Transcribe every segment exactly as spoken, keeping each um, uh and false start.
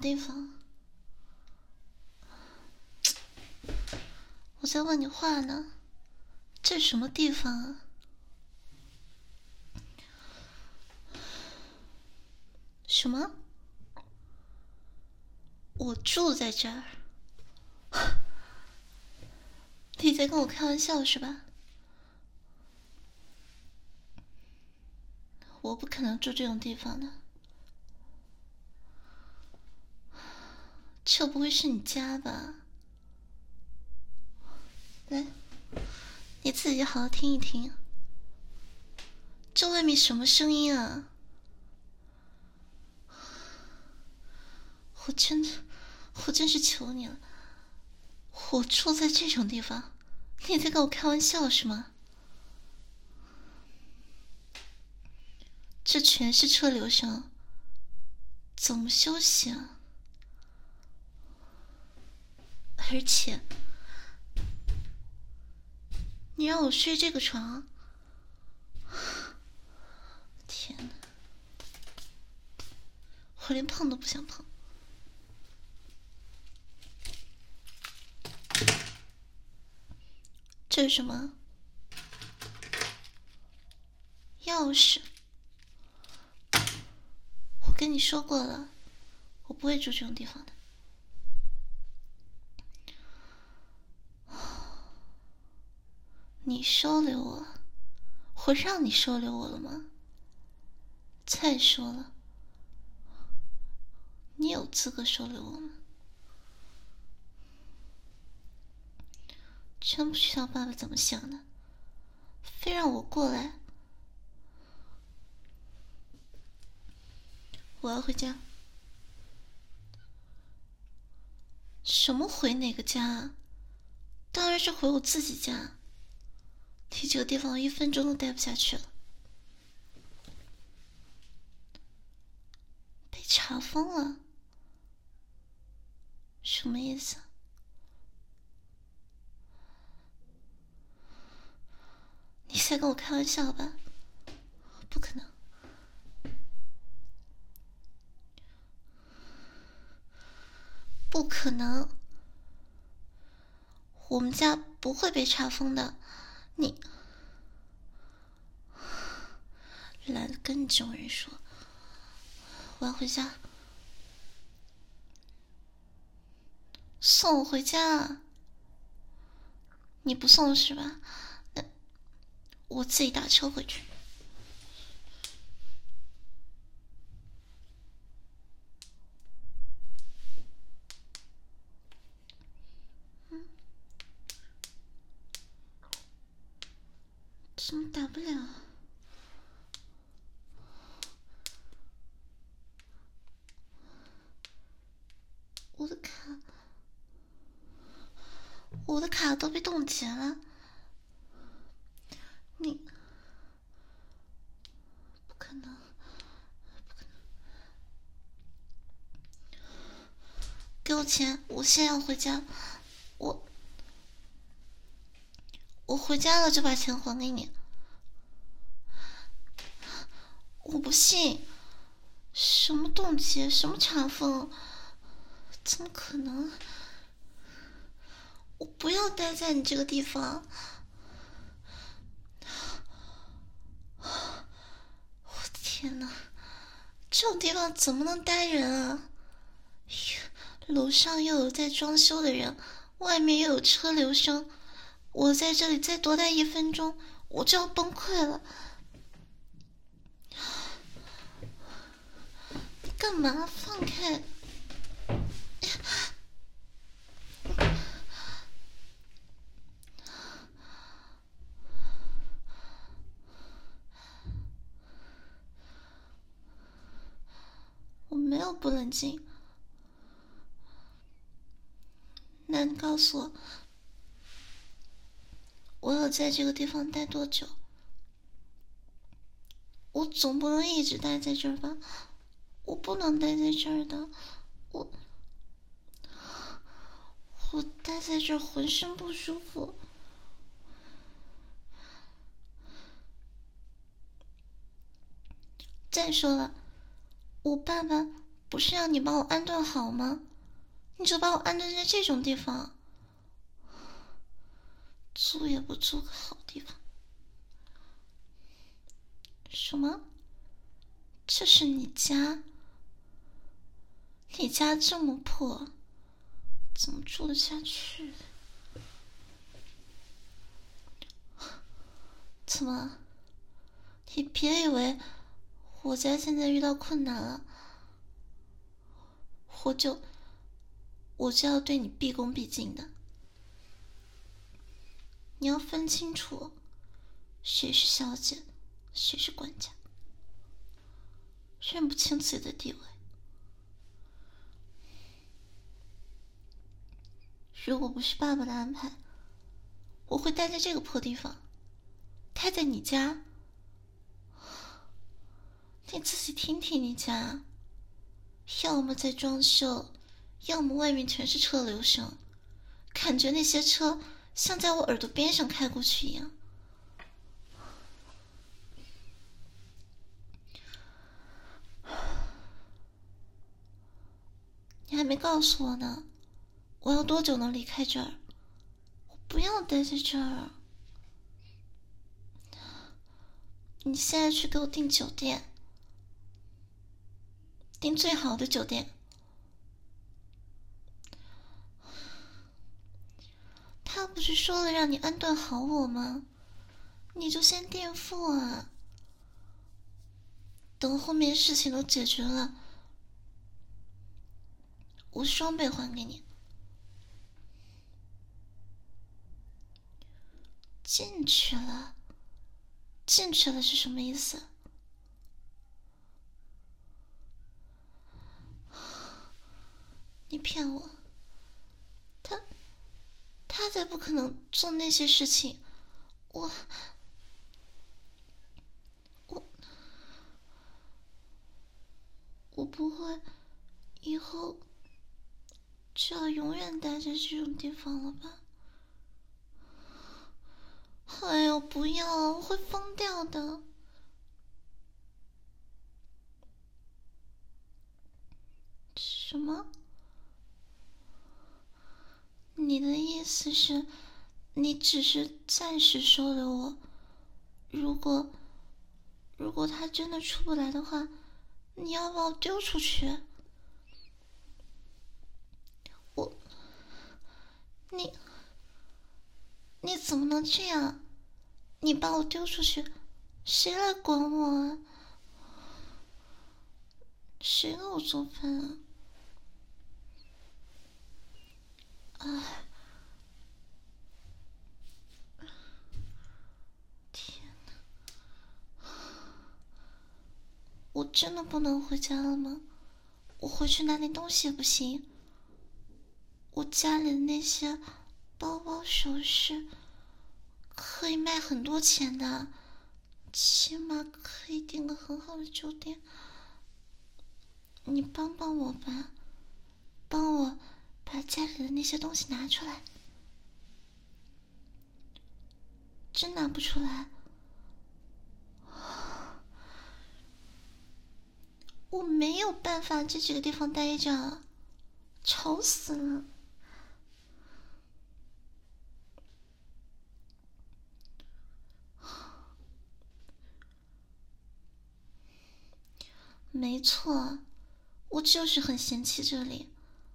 地方？我在问你话呢，这什么地方啊？什么？我住在这儿？你在跟我开玩笑是吧？我不可能住这种地方的，这不会是你家吧？来，你自己好好听一听，这外面什么声音啊？我真的，我真是求你了，我住在这种地方，你在跟我开玩笑是吗？这全是车流声，怎么休息啊？而且，你让我睡这个床，天哪，我连碰都不想碰。这是什么？钥匙。我跟你说过了，我不会住这种地方的。你收留我，我让你收留我了吗？再说了，你有资格收留我吗？真不知道爸爸怎么想的，非让我过来。我要回家。什么回哪个家啊？当然是回我自己家。你这个地方我一分钟都待不下去了。被查封了？什么意思？你在跟我开玩笑吧？不可能。不可能，我们家不会被查封的。你懒得跟你这种人说，我要回家。送我回家啊？你不送是吧？那我自己打车回去。嗯，怎么打不了？我的卡，我的卡都被冻结了。你不可能，不可能！给我钱，我现在要回家。我我回家了就把钱还给你。我不信，什么冻结，什么查封，怎么可能？我不要待在你这个地方。我天哪，这种地方怎么能待人啊？楼上又有在装修的人，外面又有车流声，我在这里再多待一分钟，我就要崩溃了。你干嘛？放开！我没有不冷静。那你告诉我，我要在这个地方待多久？我总不能一直待在这儿吧？我不能待在这儿的，我我待在这儿浑身不舒服。再说了，我爸爸不是让你帮我安顿好吗？你就把我安顿在这种地方，租也不租个好地方。什么？这是你家？你家这么破，怎么住得下去？怎么？你别以为我家现在遇到困难了，我就我就要对你毕恭毕敬的。你要分清楚，谁是小姐，谁是管家。认不清自己的地位。如果不是爸爸的安排，我会待在这个破地方，待在你家。你自己听听你家，要么在装修，要么外面全是车流声，感觉那些车像在我耳朵边上开过去一样。你还没告诉我呢，我要多久能离开这儿？我不要待在这儿。你现在去给我订酒店，订最好的酒店。他不是说了让你安顿好我吗？你就先垫付啊，等后面事情都解决了，我双倍还给你。进去了，进去了是什么意思？你骗我，他他才不可能做那些事情。我我我不会以后就要永远待在这种地方了吧？哎呦，不要，我会疯掉的。什么？你的意思是，你只是暂时收留我，如果如果他真的出不来的话，你要把我丢出去？我，你你怎么能这样？你把我丢出去，谁来管我啊？谁给我做饭啊？哎，天哪！我真的不能回家了吗？我回去拿点东西也不行？我家里的那些包包首饰可以卖很多钱的，起码可以订个很好的酒店。你帮帮我吧，帮我把家里的那些东西拿出来。真拿不出来，我没有办法在这个地方待着，吵死了。没错，我就是很嫌弃这里，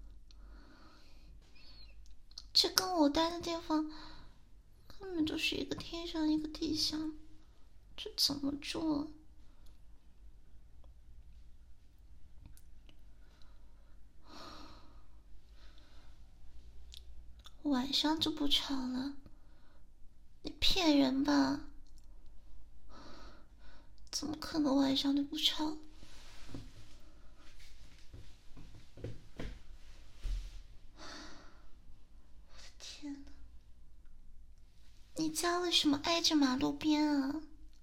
这跟我待的地方根本就是一个天上一个地下，这怎么住啊？晚上就不吵了？你骗人吧？怎么可能晚上就不吵？天哪！你家为什么挨着马路边啊？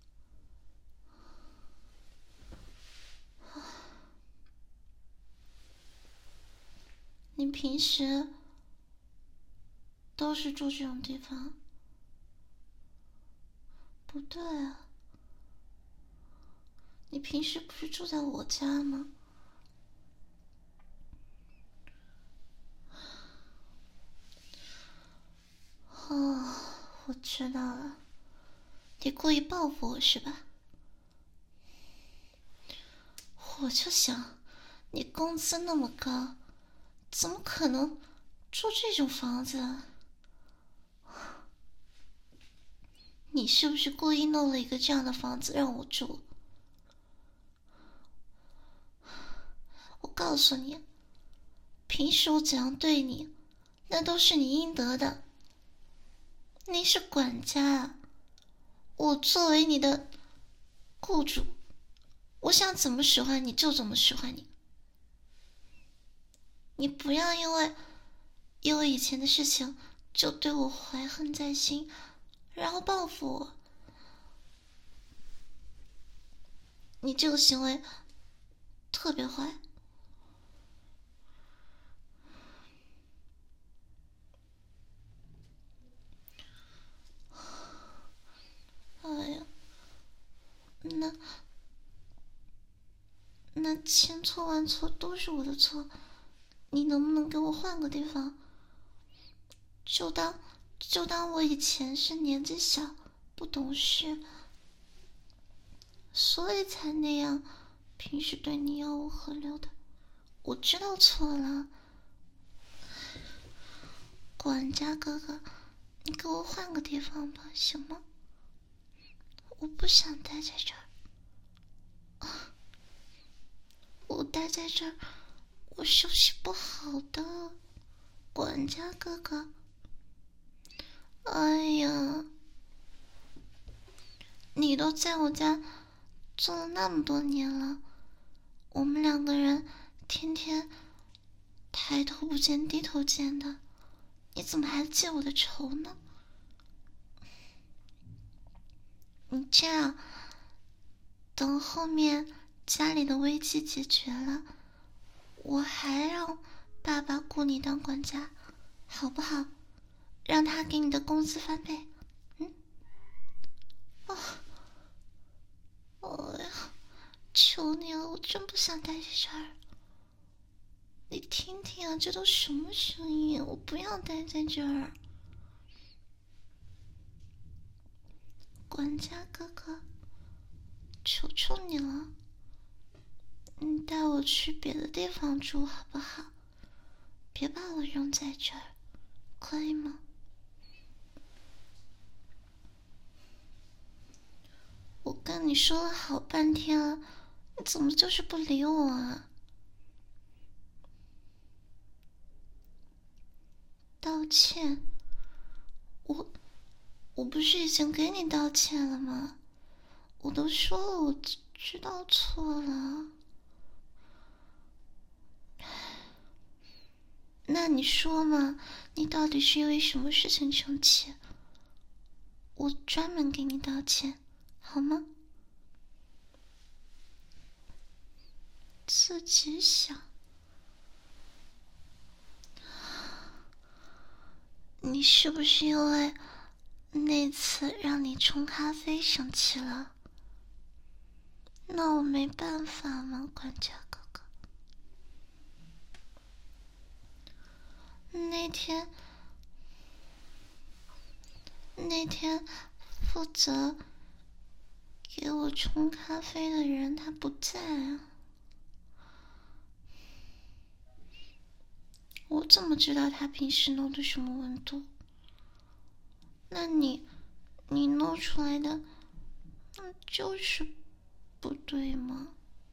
你平时都是住这种地方？不对啊，你平时不是住在我家吗？ 知道了，你故意报复我是吧？我就想，你工资那么高，怎么可能住这种房子啊？你是不是故意弄了一个这样的房子让我住？我告诉你，平时我怎样对你，那都是你应得的。你是管家，我作为你的雇主，我想怎么使唤你就怎么使唤你。你不要因为因为以前的事情就对我怀恨在心，然后报复我。你这个行为特别坏。哎呀，那那千错万错都是我的错，你能不能给我换个地方？就当就当我以前是年纪小不懂事，所以才那样，平时对你吆五喝六的。我知道错了，管家哥哥，你给我换个地方吧，行吗？我不想待在这儿，我待在这儿，我休息不好的，管家哥哥。哎呀，你都在我家做了那么多年了，我们两个人天天抬头不见低头见的，你怎么还记我的仇呢？你这样，等后面家里的危机解决了，我还让爸爸雇你当管家，好不好？让他给你的工资翻倍。嗯，哦，哎呀，求你了，我真不想待在这儿。你听听啊，这都什么声音？我不要待在这儿。管家哥哥，求求你了，你带我去别的地方住好不好？别把我扔在这儿，可以吗？我跟你说了好半天了，你怎么就是不理我啊？道歉？我我不是已经给你道歉了吗？我都说了，我知道错了。那你说嘛，你到底是因为什么事情生气？我专门给你道歉，好吗？自己想。你是不是因为那次让你冲咖啡生气了？那我没办法吗，管家哥哥？那天，那天负责给我冲咖啡的人他不在啊，我怎么知道他平时弄的什么温度？那你，你弄出来的，那就是不对吗？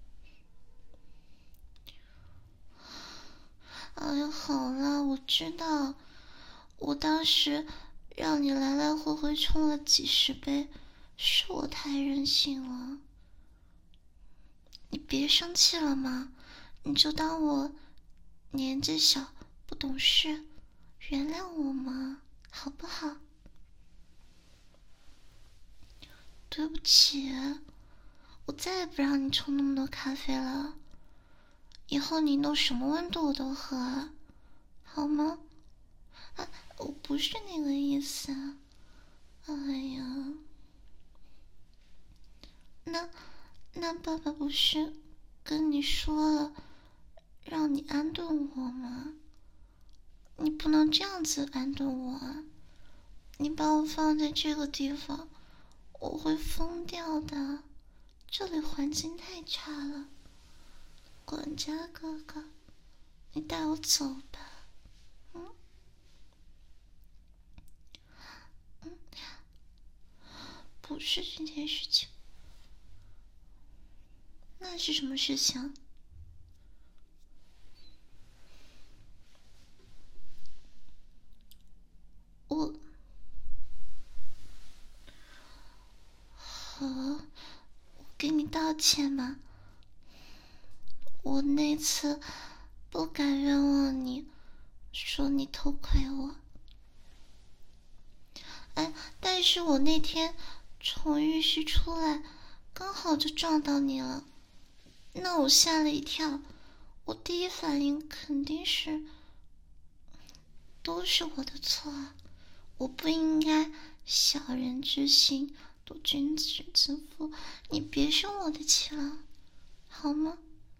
哎呀，好了，我知道，我当时让你来来回回冲了几十杯，是我太任性了。你别生气了嘛，你就当我年纪小不懂事，原谅我嘛，好不好？对不起，我再也不让你冲那么多咖啡了。以后你弄什么温度我都喝，好吗？啊，我不是那个意思。哎呀，那那爸爸不是跟你说了，让你安顿我吗？你不能这样子安顿我啊！ 你把我放在这个地方，我会疯掉的。这里环境太差了。管家哥哥，你带我走吧。嗯嗯，不是这件事情。那是什么事情？我，好，我给你道歉吧。我那次不敢冤枉你，说你偷窥我。哎，但是我那天从浴室出来，刚好就撞到你了，那我吓了一跳。我第一反应肯定是，都是我的错啊！我不应该小人之心度君子之腹，你别生我的气了，好吗？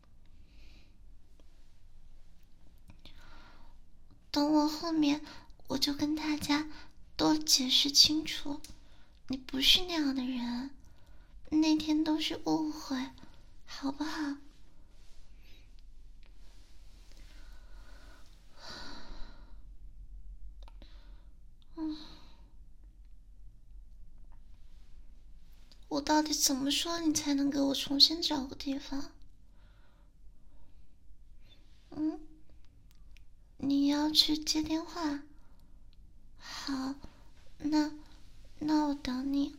等我后面我就跟大家都解释清楚，你不是那样的人，那天都是误会，好不好？嗯，我到底怎么说你才能给我重新找个地方？嗯，你要去接电话？好，那那我等你。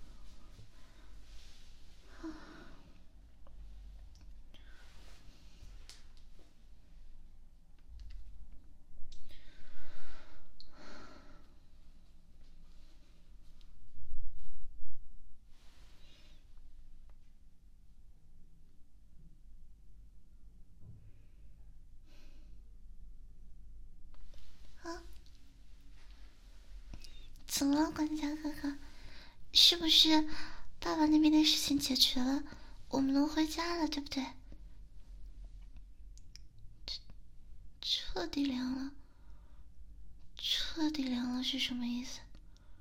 啊，怎么了，管家哥哥？是不是爸爸那边的事情解决了，我们能回家了，对不对？彻底凉了，彻底凉了是什么意思？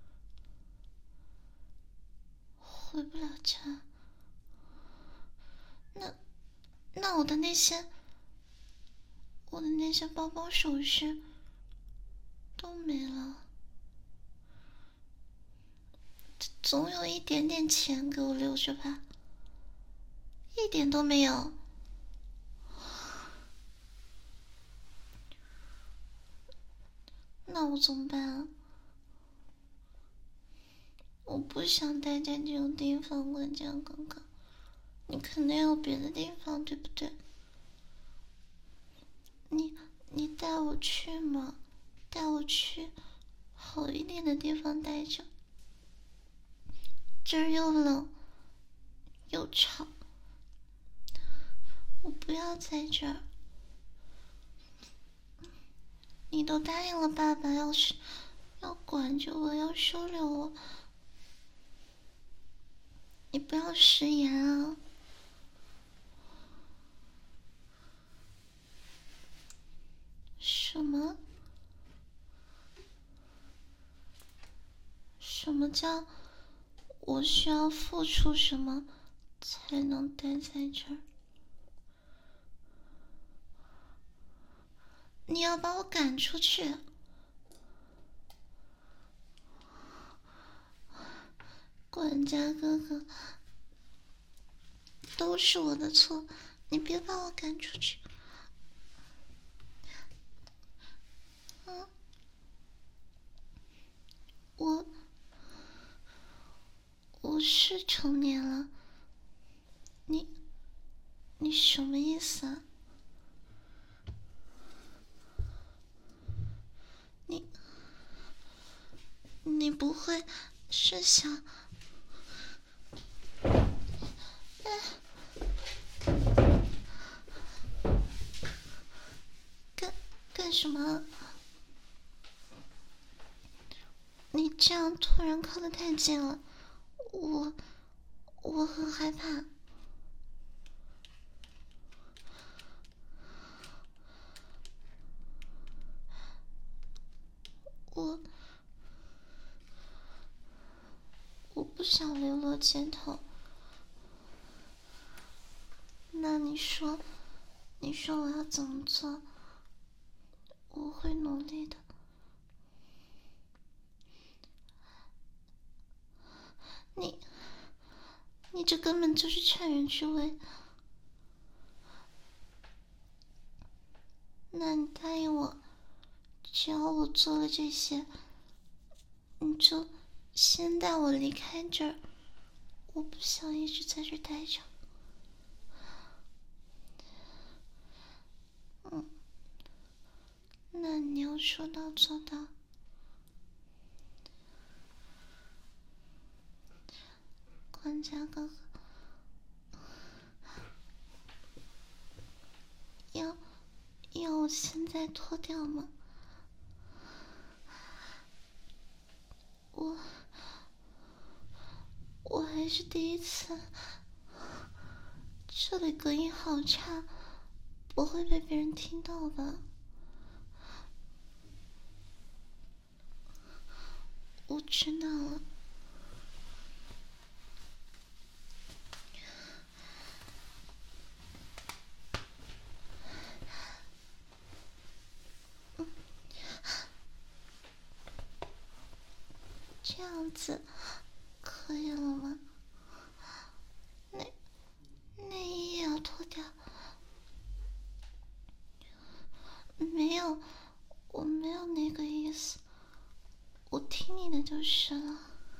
回不了家？那那我的那些，我的那些包包首饰都没了，总有一点点钱给我留着吧？一点都没有。那我怎么办啊？我不想待在这种地方，管家哥哥，你肯定有别的地方，对不对？你你带我去嘛，带我去好一点的地方待着。这儿又冷又吵，我不要在这儿。你都答应了爸爸，要是要管着我，要收留我，你不要食言啊！什么？什么叫我需要付出什么才能待在这儿？你要把我赶出去？管家哥哥，都是我的错，你别把我赶出去。嗯，我我是成年了，你你什么意思啊？你你不会是想……干干什么？你这样突然靠得太近了，我我很害怕。我不想流落街头。那你说，你说我要怎么做？我会努力的。你，你这根本就是趁人之危。那你答应我，只要我做了这些，你就先带我离开这儿。我不想一直在这待着。嗯，那你要说到做到。管家哥哥，要要我现在脱掉吗？我我还是第一次，这里隔音好差，不会被别人听到吧？我知道了。这样子可以了吗？内内衣也要脱掉？没有，我没有那个意思，我听你的就是了。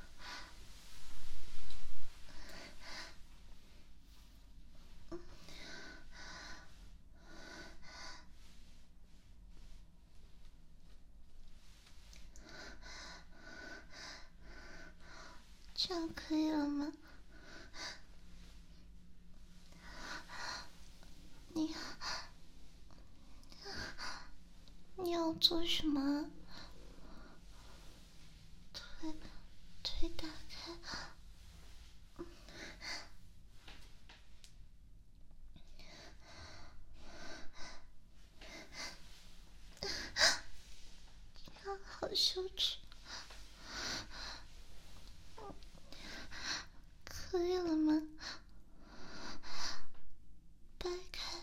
这样可以了吗？你你要做什么？腿腿打开。这样好羞耻。可以了吗？掰开，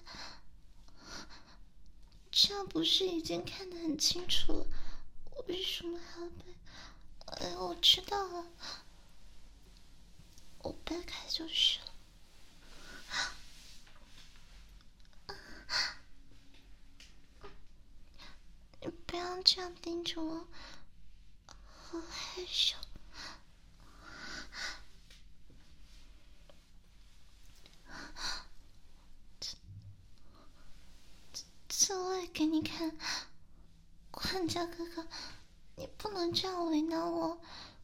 这样不是已经看得很清楚了？为什么还要掰？哎，我知道了，我掰开就是了。你不要这样盯着我，好害羞。这我也给你看，管家哥哥，你不能这样为难我。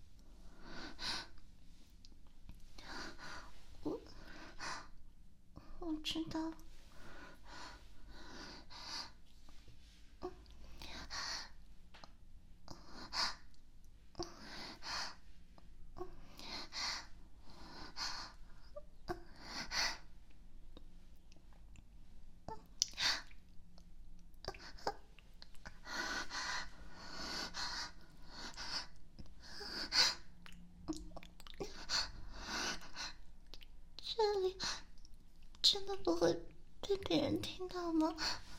我我知道。这里真的不会被别人听到吗？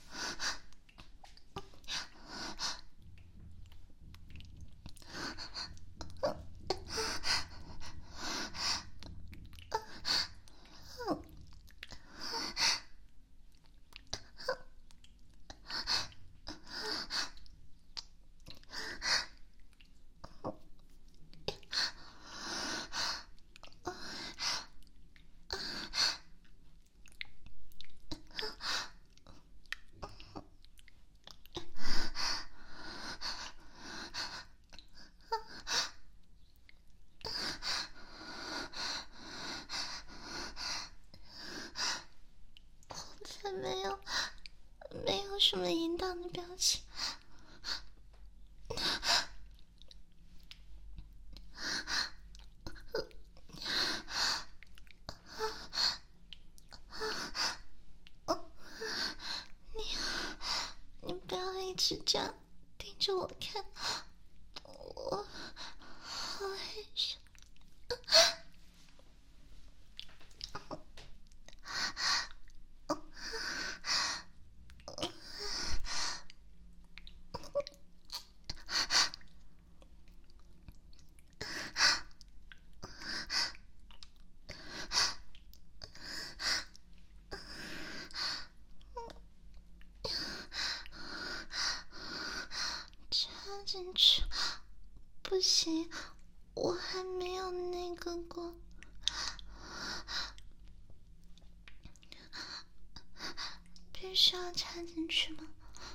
没有，没有什么淫荡的表情。你，你不要一直这样盯着我看，我好害羞。 哥哥，必须要插进去吗？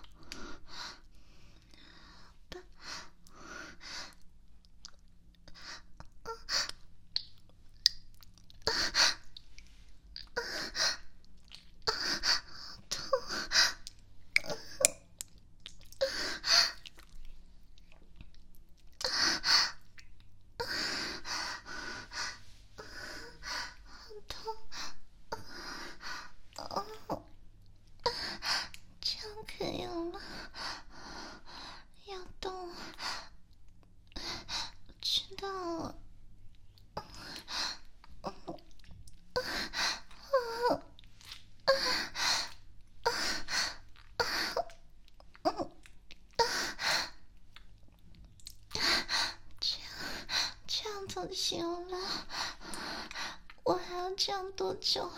不行了，我还要这样多久？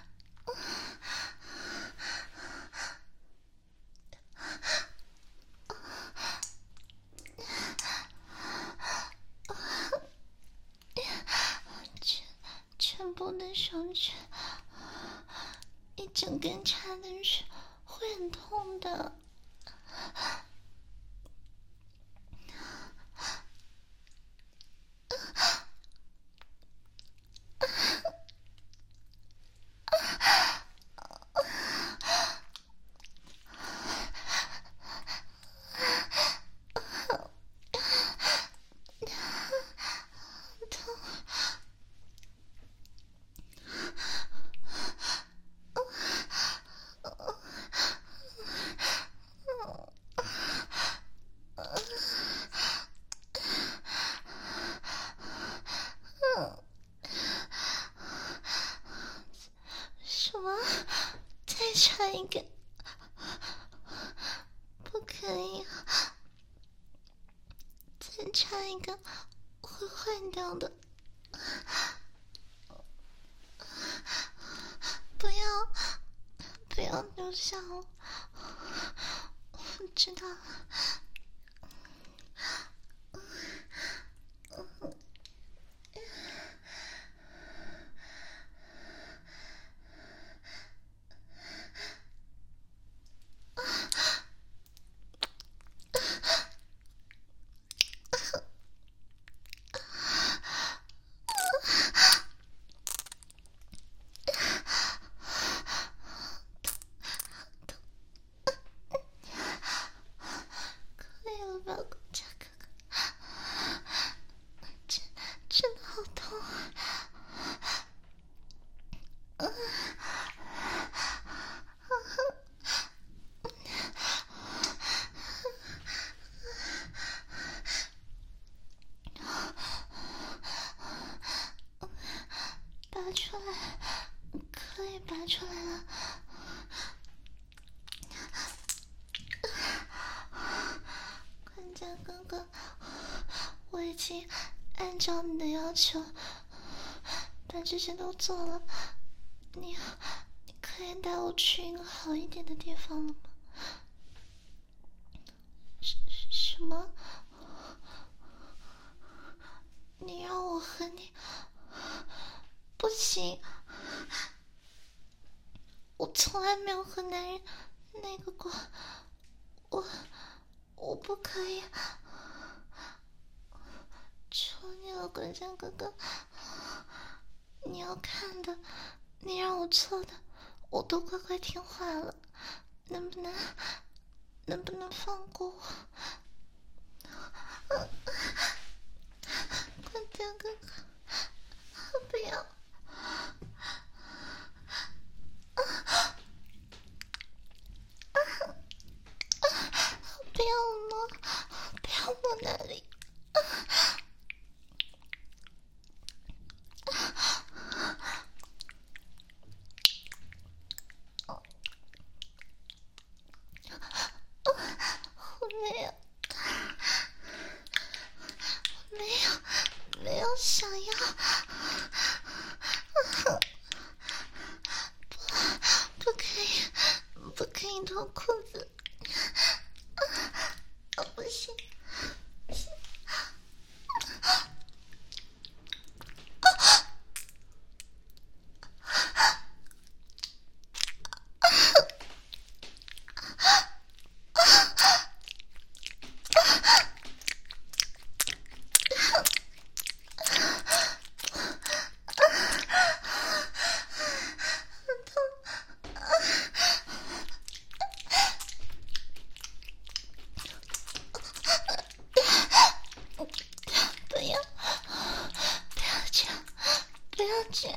全全部的手指一整根插进去会很痛的。什么？再插一个？不可以，再插一个会坏掉的。不要，不要留下我，我知道了。拔出来，可以拔出来了。管家哥哥，我已经按照你的要求把这些都做了，你你可以带我去一个好一点的地方了吗？什什么？你让我和你？不行，我从来没有和男人那个过，我我不可以，求你了，管家哥哥，你要看的，你让我做的，我都乖乖听话了，能不能能不能放过我？管家哥哥，不要！不要摸，不要摸那里！我没有，我没有，没有想要。不，不可以，不可以脱裤子。啊，不行，不行！啊， 去！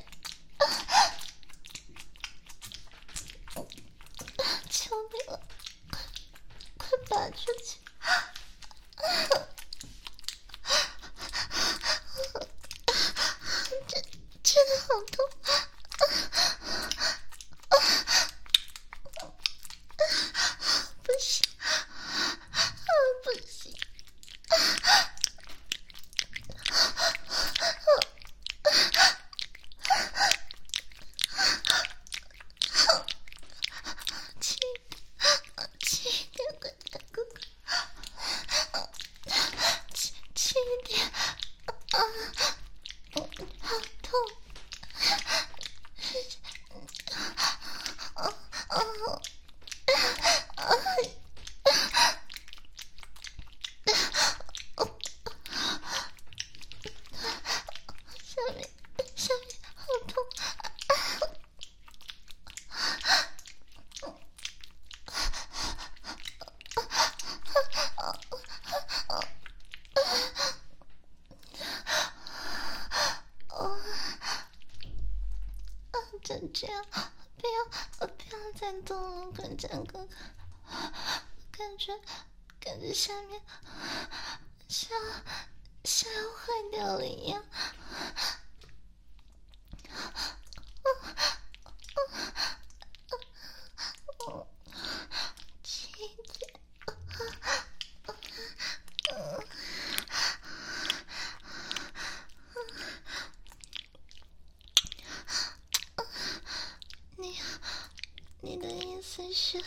求你了，快快拔出去！真真的好痛！不行，不行！轻轻一点，快点，哥哥！轻轻一点！啊，好痛！啊啊啊！下面，下面好痛！就这样，不要，不要再动了，滚蛋哥哥！感觉，感觉下面像像要坏掉了一样。轻一点。你，你的意思是，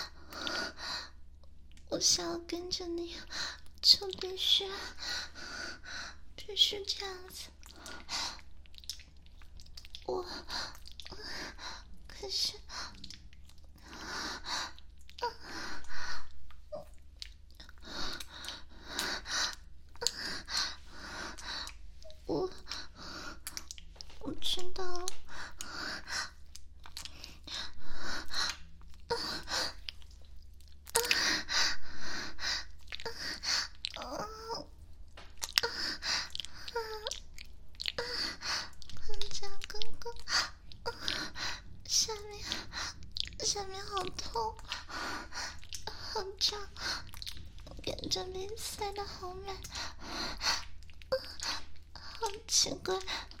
我想要跟着你，就必须，必须这样子。我，可是，我，我知道。下面，下面好痛，好胀，感觉被塞得好满，好奇怪，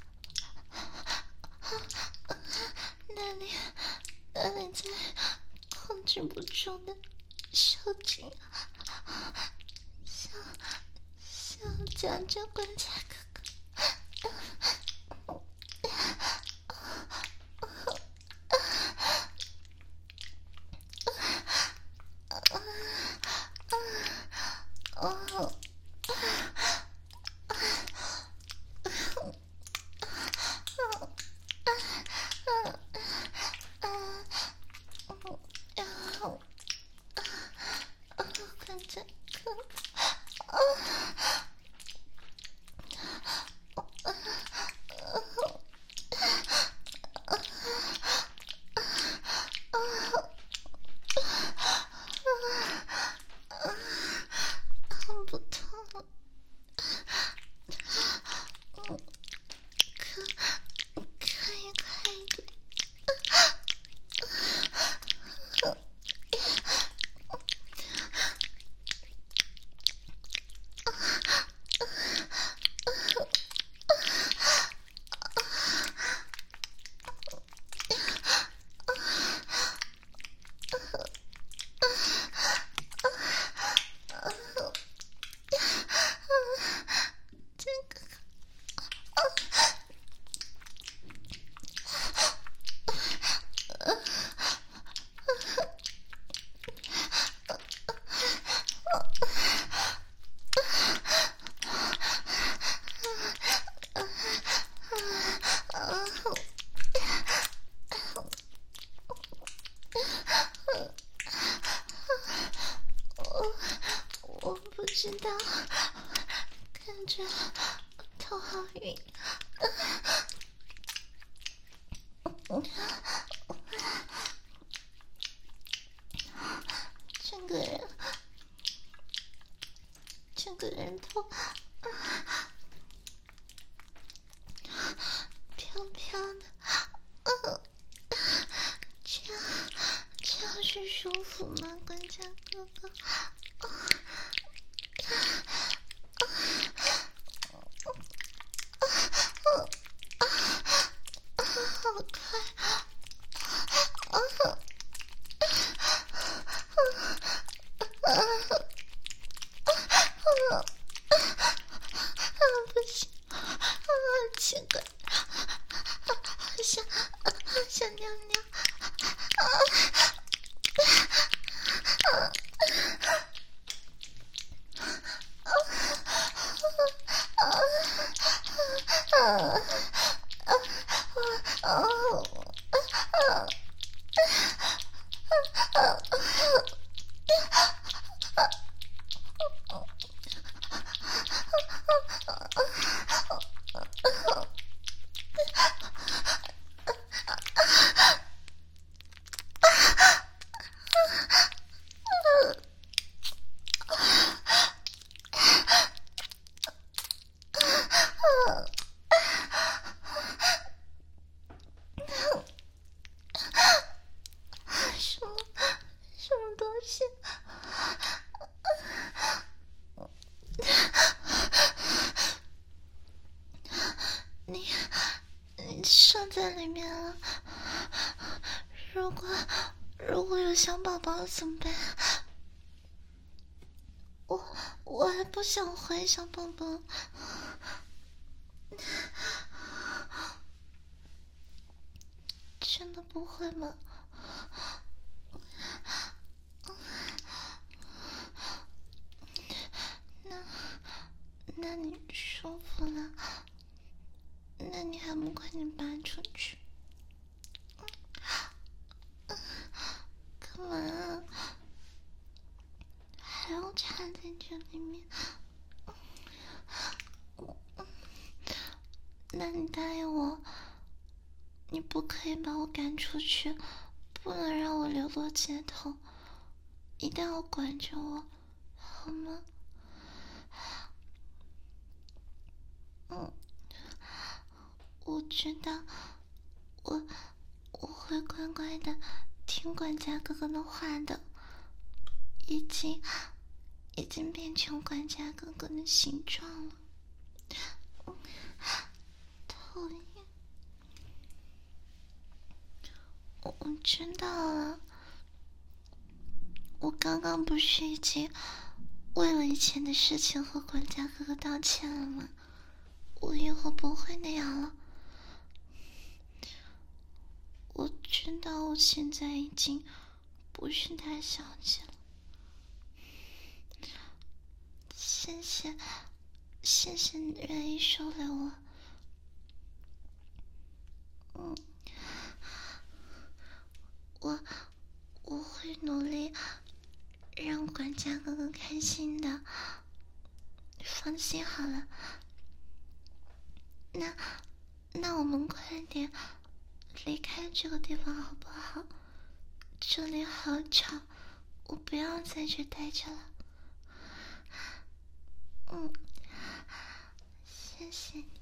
那里，那里在控制不住的收紧，想，想将就棺材哥哥。哦，看这个，不痛。可可以快一点。我不知道，感觉头好晕。整个人，整个人都飘飘服吗，管家哥哥？啊好快！啊啊啊！不行，啊，奇怪，好想，好想尿尿，啊啊啊啊啊！什么什么东西？你你射在里面了。如果如果有小宝宝怎么办？我我还不想怀小宝宝。真的不会吗？那那你舒服了？那你还不快点拔出去？干嘛啊？还要插在这里面？那你答应我，你不可以把我赶出去，不能让我流落街头，一定要管着我，好吗？嗯，我知道，我我会乖乖的听管家哥哥的话的，已经已经变成管家哥哥的形状了。讨厌，我我知道了，我刚刚不是已经为了以前的事情和管家哥哥道歉了吗？我以后不会那样了。我知道我现在已经不是大小姐了。谢谢，谢谢你愿意收留我。嗯，我我会努力让管家哥哥开心的。放心好了，那那我们快点离开这个地方好不好？这里好吵，我不要在这待着了。嗯，谢谢你。